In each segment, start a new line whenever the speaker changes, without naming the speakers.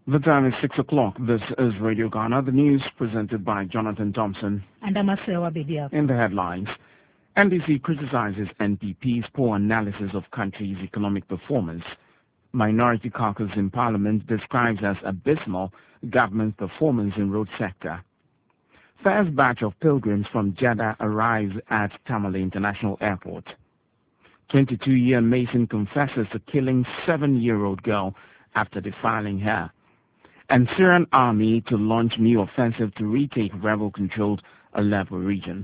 The time is 6 o'clock. This is Radio Ghana, the news presented by Jonathan Thompson.
And Amasewa Bidia.
In the headlines, NDC criticizes NPP's poor analysis of country's economic performance. Minority caucus in Parliament describes as abysmal government performance in road sector. First batch of pilgrims from Jeddah arrives at Tamale International Airport. 22-year Mason confesses to killing 7-year-old girl after defiling her. And Syrian army to launch new offensive to retake rebel-controlled Aleppo region.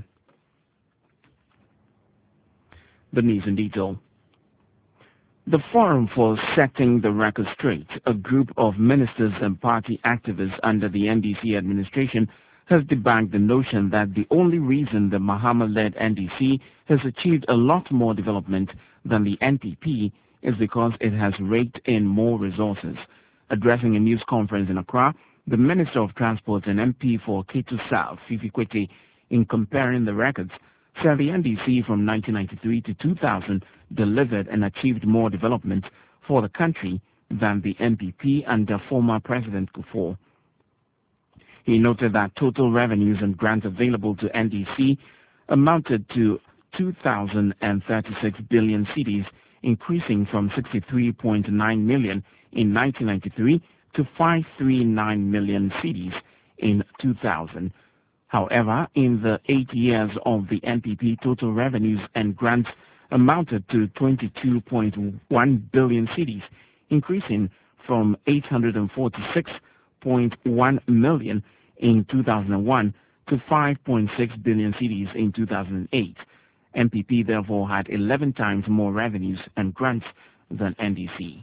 The news in detail. The Forum for Setting the Record Straight, a group of ministers and party activists under the NDC administration, has debunked the notion that the only reason the Mahama-led NDC has achieved a lot more development than the NPP is because it has raked in more resources. Addressing a news conference in Accra, the Minister of Transport and MP for Ketu South, Fifi Kwete, in comparing the records, said the NDC from 1993 to 2000 delivered and achieved more development for the country than the NPP under former President Kufuor. He noted that total revenues and grants available to NDC amounted to 2,036 billion cedis, increasing from 63.9 million in 1993 to 539 million cedis in 2000. However, in the 8 years of the NPP, total revenues and grants amounted to 22.1 billion cedis, increasing from 846.1 million in 2001 to 5.6 billion cedis in 2008. NPP therefore had 11 times more revenues and grants than NDC.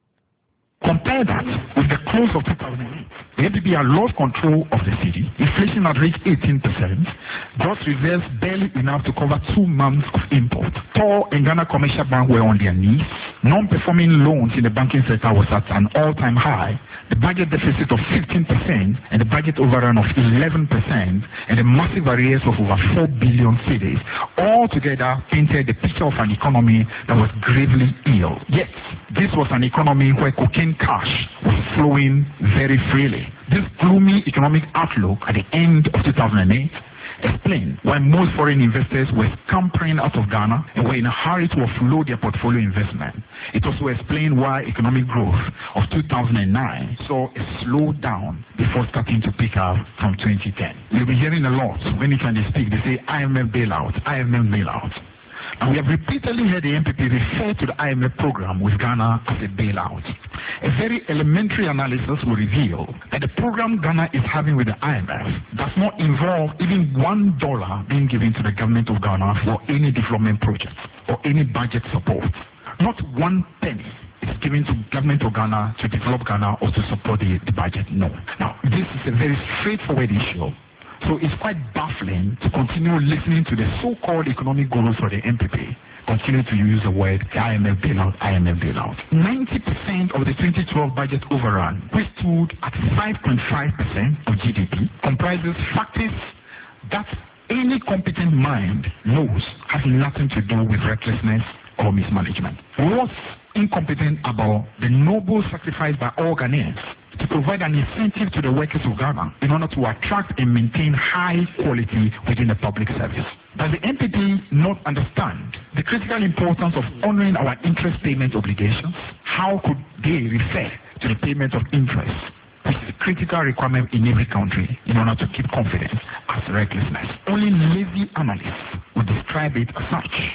Compare that with the close of 2008. The NPP had lost control of the city. Inflation had reached 18%. Gross reserves barely enough to cover 2 months of import. Tor and Ghana Commercial Bank were on their knees. Non-performing loans in the banking sector was at an all-time high. The budget deficit of 15% and the budget overrun of 11% and the massive arrears of over 4 billion cedis all together painted the picture of an economy that was gravely ill. Yet, this was an economy where cocaine cash was flowing very freely. This gloomy economic outlook at the end of 2008 explained why most foreign investors were scampering out of Ghana and were in a hurry to offload their portfolio investment. It also explained why economic growth of 2009 saw a slowdown before starting to pick up from 2010. You'll be hearing a lot when you try to speak. They say IMF bailout, IMF bailout. And we have repeatedly heard the NPP refer to the IMF program with Ghana as a bailout. A very elementary analysis will reveal that the program Ghana is having with the IMF does not involve even $1 being given to the government of Ghana for any development project or any budget support. Not 1 penny is given to government of Ghana to develop Ghana or to support the budget. No. Now, this is a very straightforward issue. So it's quite baffling to continue listening to the so-called economic gurus for the NPP continue to use the word IMF bailout, IMF bailout. 90% of the 2012 budget overrun, which stood at 5.5% of GDP, comprises factors that any competent mind knows has nothing to do with recklessness or mismanagement. What's incompetent about the noble sacrifice by all Ghanaians to provide an incentive to the workers of Ghana in order to attract and maintain high quality within the public service? Does the NPP not understand the critical importance of honoring our interest payment obligations? How could they refer to the payment of interest, which is a critical requirement in every country in order to keep confidence, as recklessness? Only lazy analysts would describe it as such.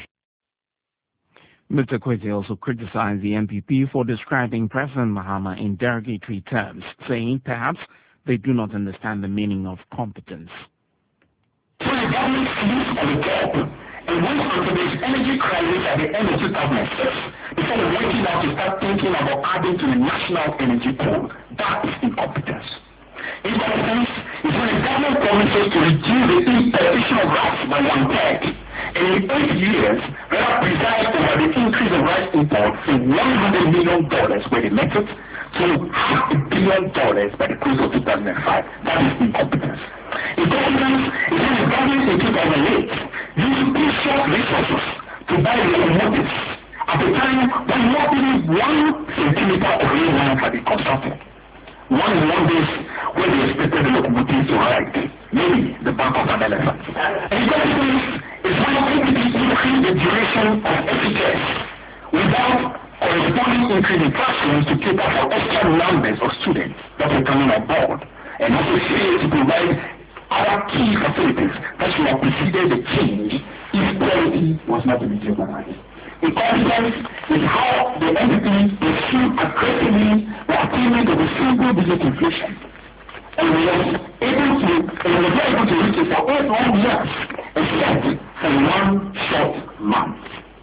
Mr. Kwete also criticized the NPP for describing President Mahama in derogatory terms, saying perhaps they do not understand the meaning of competence.
So the government seized on the top and went onto this energy crisis at the end of 2006 instead of waking up to start thinking about adding to the national energy code. That is incompetence. Incompetence is when the government promises to reduce the importation of rice by 1/3. And in 8 years, Riyadh presides over the increase of rice imports from $100 million where they met it to $500 million by the close of 2005. That is incompetence. Incompetence is when the government in 2008 used precious resources to buy locomotives at a time when not even 1 centimeter of rail line had been constructed. one day when they expected the locomotives to ride, maybe the back of an elephant. And it's when NPP increase the duration of FHS without corresponding increase in classrooms to cater for extra numbers of students that were coming on board, and also fail to provide other key facilities that should have preceded the change if quality was not to be jeopardized. In consequence, is how the NPP pursued aggressively the attainment of a single-digit inflation, and we were able to reach it for 8 long years, except for 1 short month.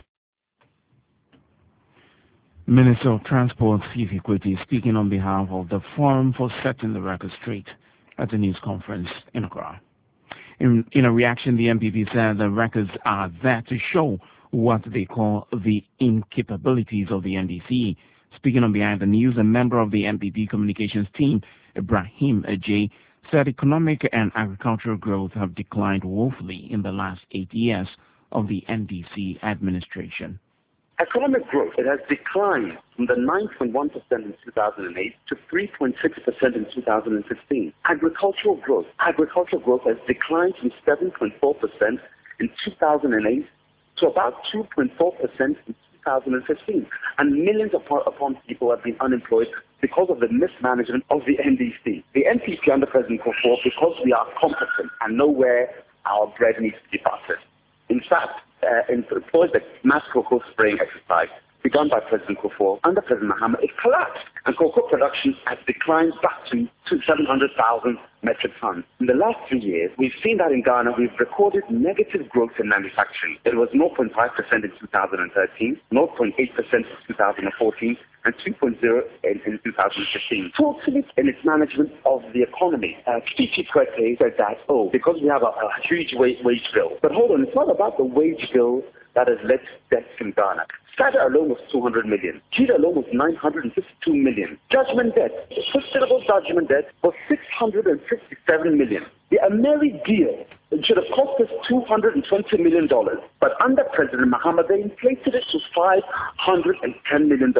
Minister of Transport Steve Equity speaking on behalf of the Forum for Setting the Record Straight at a news conference in Accra. In a reaction, the MPP said the records are there to show what they call the incapabilities of the NDC. Speaking on behalf of the news, a member of the MPP communications team, Ibrahim Ajay, said economic and agricultural growth have declined woefully in the last 8 years of the NDC administration.
Economic growth, it has declined from the 9.1% in 2008 to 3.6% in 2016. Agricultural growth has declined from 7.4% in 2008 to about 2.4% in 2015. And millions upon people have been unemployed because of the mismanagement of the NDC. The NPP under President Kufuor, because we are competent and know where our bread needs to be buttered. In fact, employed the mass cocoa spraying exercise begun by President Kufuor under President Mahama, it collapsed, and cocoa production has declined back to 700,000 metric tons. In the last 3 years, we've seen that in Ghana, we've recorded negative growth in manufacturing. It was 0.5% in 2013, 0.8% in 2014, and 2.0% in 2015. Totally in its management of the economy. Chief Kwete said that, because we have a huge wage bill. But hold on, it's not about the wage bill that has led to deaths in Ghana. SCADA alone was 200 million. GIDA alone was 952 million. Judgment debt, sustainable judgment debt, was 657 million. The Ameri deal should have cost us $220 million, but under President Mahama, they inflated it to $510 million.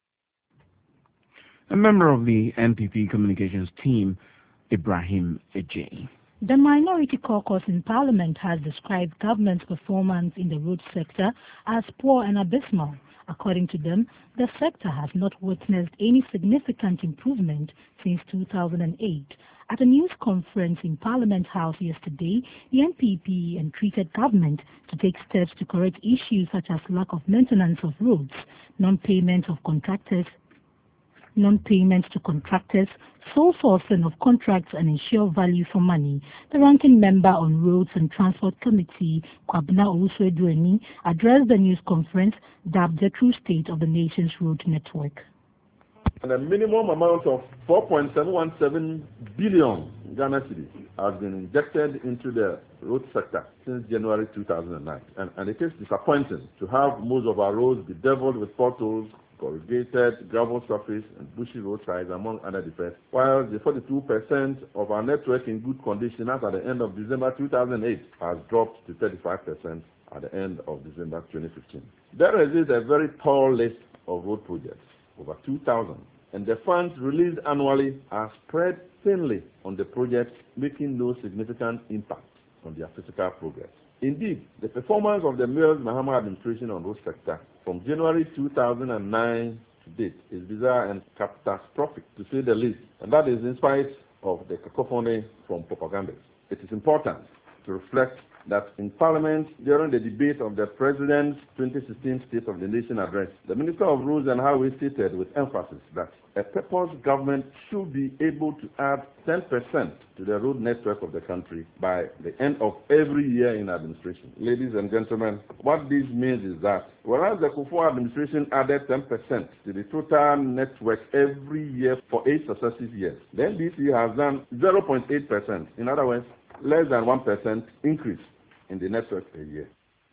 A member of the NPP communications team, Ibrahim Ajay.
The Minority Caucus in Parliament has described government's performance in the road sector as poor and abysmal. According to them, the sector has not witnessed any significant improvement since 2008. At a news conference in Parliament House yesterday, the NPP entreated government to take steps to correct issues such as lack of maintenance of roads, non-payment to contractors, sole sourcing of contracts and ensure value for money. The ranking member on Roads and Transport Committee, Kwabena Owusu-Aduani, addressed the news conference dubbed the true state of the nation's road network.
And a minimum amount of 4.717 billion Ghana cedis has been injected into the road sector since January 2009. And it is disappointing to have most of our roads bedeviled with potholes, corrugated, gravel surface, and bushy roadsides, among other defects, while the 42% of our network in good condition as at the end of December 2008 has dropped to 35% at the end of December 2015. There exists a very tall list of road projects, over 2,000, and the funds released annually are spread thinly on the projects, making no significant impact on their physical progress. Indeed, the performance of the Mills Mahama administration on road sector from January 2009 to date is bizarre and catastrophic, to say the least, and that is in spite of the cacophony from propagandists. It is important to reflect that in Parliament, during the debate of the President's 2016 State of the Nation address, the Minister of Roads and Highways stated with emphasis that a purpose government should be able to add 10% to the road network of the country by the end of every year in administration. Ladies and gentlemen, what this means is that whereas the Kufuor administration added 10% to the total network every year for 8 successive years, the NDC has done 0.8%. In other words, less than 1% increase in the network a year.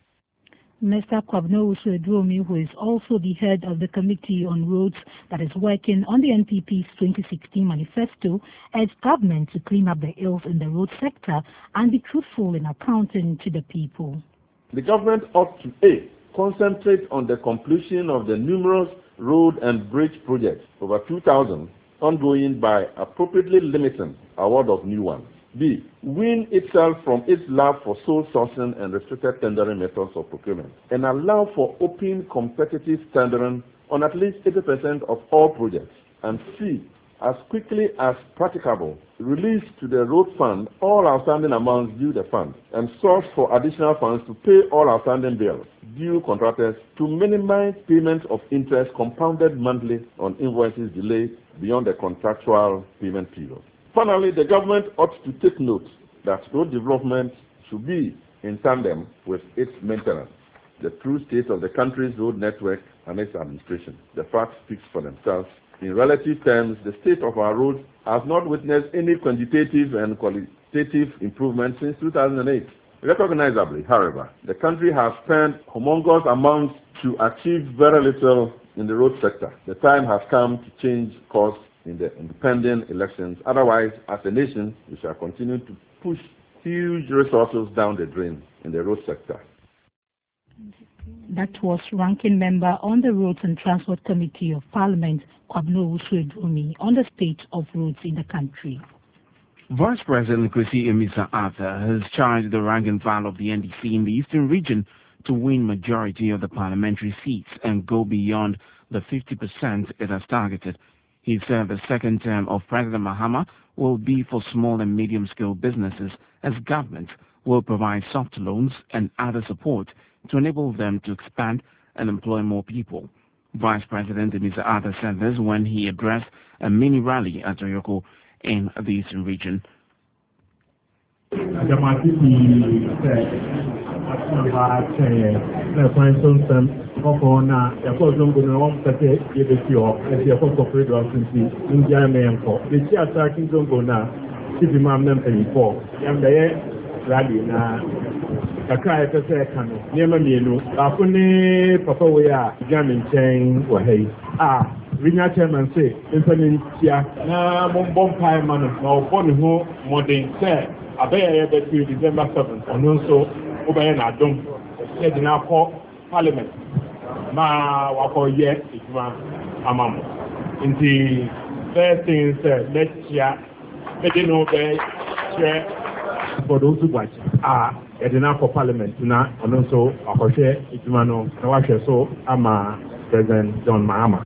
Mr. Kwabena Owusu-Aduani, who is also the head of the Committee on Roads that is working on the NPP's 2016 manifesto, urged government to clean up the ills in the road sector and be truthful in accounting to the people.
The government ought to concentrate on the completion of the numerous road and bridge projects, over 2,000, ongoing by appropriately limiting award of new ones. B. Wean itself from its love for sole sourcing and restricted tendering methods of procurement and allow for open competitive tendering on at least 80% of all projects. And C. As quickly as practicable, release to the road fund all outstanding amounts due the fund and source for additional funds to pay all outstanding bills due contractors to minimize payment of interest compounded monthly on invoices delayed beyond the contractual payment period. Finally, the government ought to take note that road development should be in tandem with its maintenance, the true state of the country's road network and its administration. The facts speak for themselves. In relative terms, the state of our roads has not witnessed any quantitative and qualitative improvement since 2008. Recognizably, however, the country has spent humongous amounts to achieve very little in the road sector. The time has come to change course in the impending elections. Otherwise, as a nation, we shall continue to push huge resources down the drain in the road sector.
That was Ranking Member on the Roads and Transport Committee of Parliament, Kwabena Owusu-Edwumi, on the state of roads in the country.
Vice President Kwesi Amissah-Arthur has charged the rank and file of the NDC in the Eastern region to win majority of the parliamentary seats and go beyond the 50% it has targeted. He said the second term of President Mahama will be for small and medium-scale businesses, as government will provide soft loans and other support to enable them to expand and employ more people. Vice President Amissah-Arthur said this when he addressed a mini rally at Oyoko in the Eastern region.
Kakra pese kanu niema mienu afuni papa we a gamin chen wa hei rinya chairman say impenin tia na mombom pai manu na oboni ho modern say abeya ye betu December 7th ono nso obaye na adom se di na ko parliament ma wako ye ikuma amam inti first thing say let's ya me no be share for those who watch for Parliament na also akoshe itumano na washe so ama President John Mahama.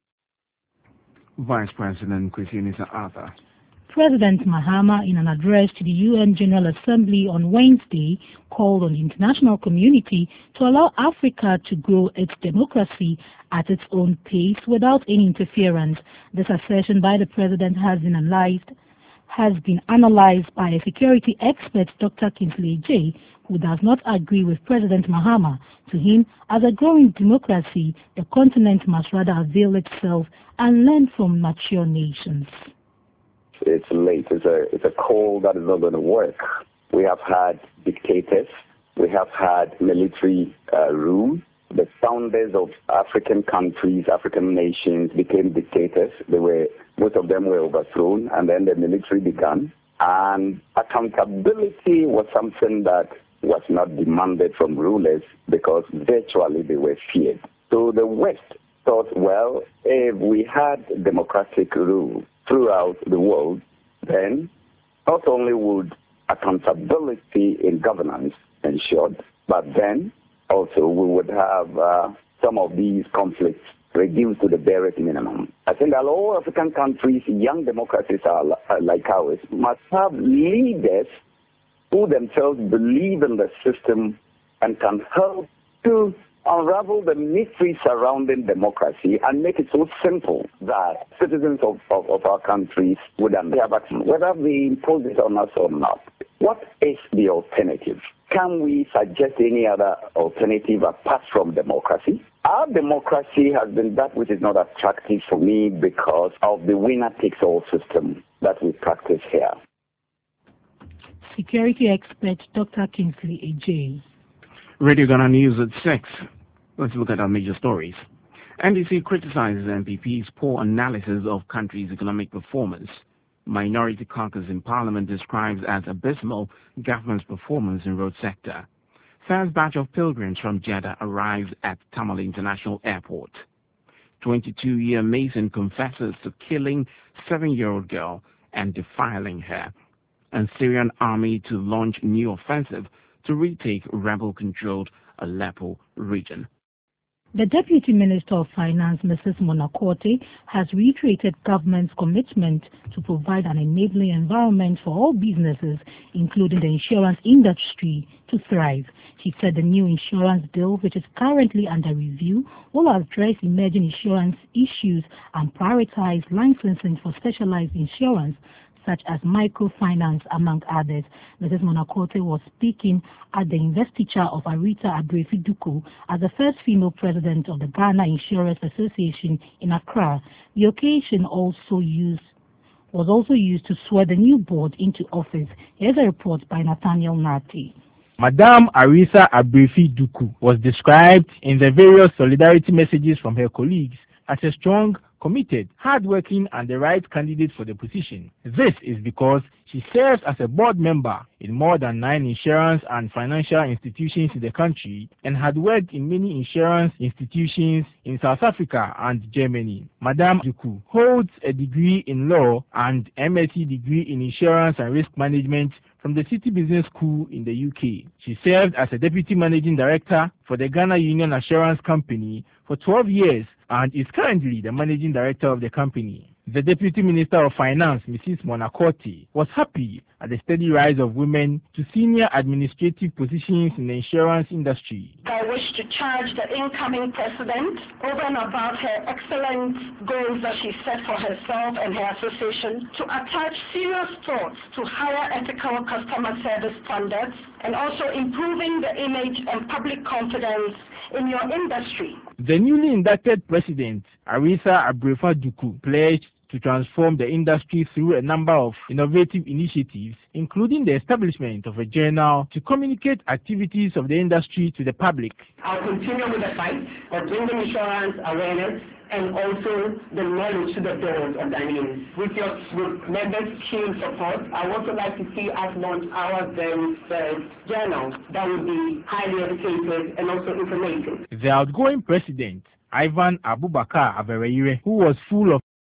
Vice President Kwesi Amissah-Arthur.
President Mahama, in an address to the UN General Assembly on Wednesday, called on the international community to allow Africa to grow its democracy at its own pace without any interference. This assertion by the president has been analyzed by a security expert, Dr. Kingsley J., who does not agree with President Mahama. To him, as a growing democracy, the continent must rather avail itself and learn from mature nations.
It's late. It's a call that is not going to work. We have had dictators. We have had military rule. The founders of African countries, African nations became dictators. Most of them were overthrown, and then the military began. And accountability was something that was not demanded from rulers because virtually they were feared. So the West thought, well, if we had democratic rule throughout the world, then not only would accountability in governance ensured, but then also we would have some of these conflicts reduced to the barest minimum. I think that all African countries, young democracies like ours, must have leaders who themselves believe in the system and can help to unravel the mystery surrounding democracy and make it so simple that citizens of our countries would understand whether they impose it on us or not. What is the alternative? Can we suggest any other alternative apart from democracy? Our democracy has been that which is not attractive for me because of the winner-takes-all system that we practice here.
Security expert Dr. Kingsley A.J.
Radio Ghana News at 6. Let's look at our major stories. NDC criticizes MPP's poor analysis of country's economic performance. Minority caucus in Parliament describes as abysmal government's performance in road sector. First batch of pilgrims from Jeddah arrives at Tamale International Airport. 22-year Mason confesses to killing 7-year-old girl and defiling her, and Syrian army to launch new offensive to retake rebel-controlled Aleppo region.
The Deputy Minister of Finance, Mrs. Mona Quartey, has reiterated government's commitment to provide an enabling environment for all businesses, including the insurance industry, to thrive. She said the new insurance bill, which is currently under review, will address emerging insurance issues and prioritize licensing for specialized insurance, such as microfinance, among others. Mrs. Mona Quartey was speaking at the investiture of Arita Abrefi-Duku as the first female president of the Ghana Insurance Association in Accra. The occasion was also used to swear the new board into office. Here's a report by Nathaniel Nati.
Madame Arisa Abrefi-Duku was described in the various solidarity messages from her colleagues as a strong, committed, hardworking, and the right candidate for the position. This is because she serves as a board member in more than 9 insurance and financial institutions in the country and had worked in many insurance institutions in South Africa and Germany. Madame Duku holds a degree in law and MSc degree in insurance and risk management from the City Business School in the UK. She served as a deputy managing director for the Ghana Union Assurance Company for 12 years and is currently the managing director of the company. The Deputy Minister of Finance, Mrs. Mona Quartey, was happy at the steady rise of women to senior administrative positions in the insurance industry.
I wish to charge the incoming president, over and above her excellent goals that she set for herself and her association, to attach serious thoughts to higher ethical customer service standards and also improving the image and public confidence in your industry.
The newly inducted president, Arisa Abrefi-Duku, pledged to transform the industry through a number of innovative initiatives, including the establishment of a journal to communicate activities of the industry to the public.
I'll continue with the fight of bringing insurance awareness and also the knowledge to the board of Ghanaians. With members' keen support, I would also like to see us launch our very first journal that will be highly educated and also informative.
The outgoing president, Ivan Abubakar Avereyire, who was full of